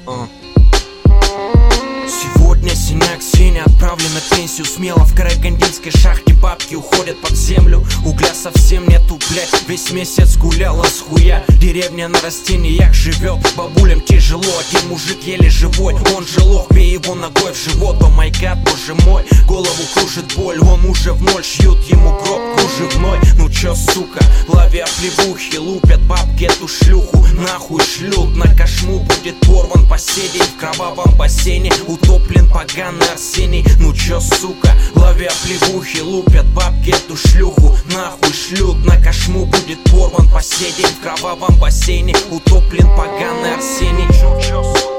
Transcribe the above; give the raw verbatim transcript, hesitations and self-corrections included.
Uh. Сегодня синяк Сеня отправлен на пенсию смело. В карагандинской шахте бабки уходят под землю. Угля совсем нету, блять, весь месяц гуляла с хуя. Деревня на растениях живет, бабулям тяжело. Один мужик еле живой, он же лох, бей его ногой в живот. О май гад, боже мой, голову кружит боль. Он уже в ноль, шьют ему гроб кружевной. Ну чё, сука, ловя плевухи, лупят бабки эту шлюху, нахуй шлют. На кошму будет порван по сей день в кровавом бассейне. Утоплен поганый Арсений. Ну чё, сука, ловя плевухи, лупят бабки эту шлюху, нахуй шлют. На кошму будет порван по сей день в кровавом бассейне. Утоплен поганый Арсений. Чё, чё, сука.